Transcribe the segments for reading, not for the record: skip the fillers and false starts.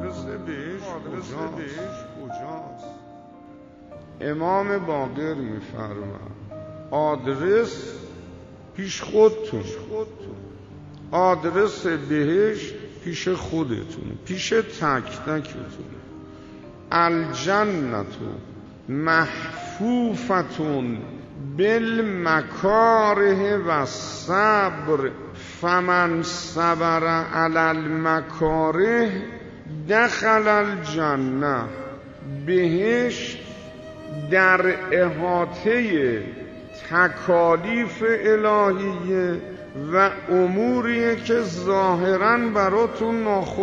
آدرس بهش کجاست؟ امام باقر میفرماد آدرس پیش خودتون، آدرس بهشت پیش خودتون، پیش تک تکتون. الجنة محفوفتون بالمکاره و الصبر فمن صبر علی المکاره دخل الجنه. بهشت در احاطه تکالیف الهیه و اموریه که ظاهراً براتون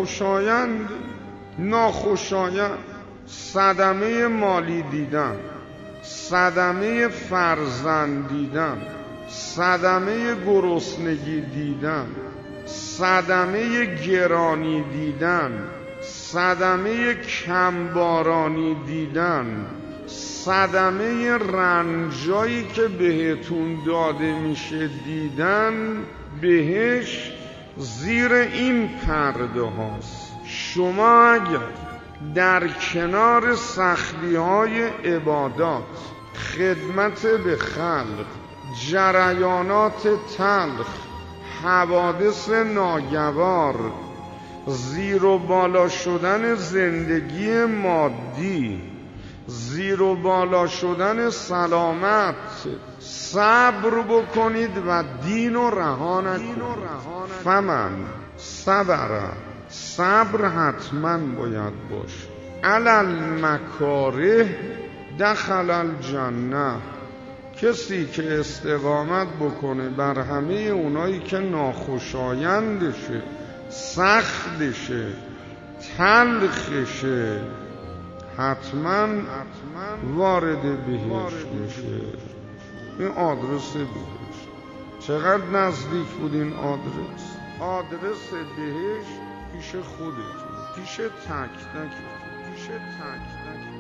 ناخوشایند، صدمه مالی دیدن، صدمه فرزند دیدن، صدمه گرسنگی دیدن، صدمه گرانی دیدن، صدمه کمبارانی دیدن، صدمه رنجایی که بهتون داده میشه دیدن. بهش زیر این پرده هاست. شما اگر در کنار سختی های عبادات، خدمت به خلق، جریانات تلخ، حوادث ناگوار، زیر و بالا شدن زندگی مادی، زیر و بالا شدن سلامت صبر بکنید و دین و رها نکنید. فمن صبر، صبر حتما باید باشه، علی المکاره دخل الجنه. کسی که استقامت بکنه بر همه اونایی که ناخوشایندشه، سختشه، تلخشه، حتما وارد بهشت میشه. این آدرس بهشت چقدر نزدیک بود. این آدرس بهشت پیش خودتون، پیش تک تک، پیش تک تک.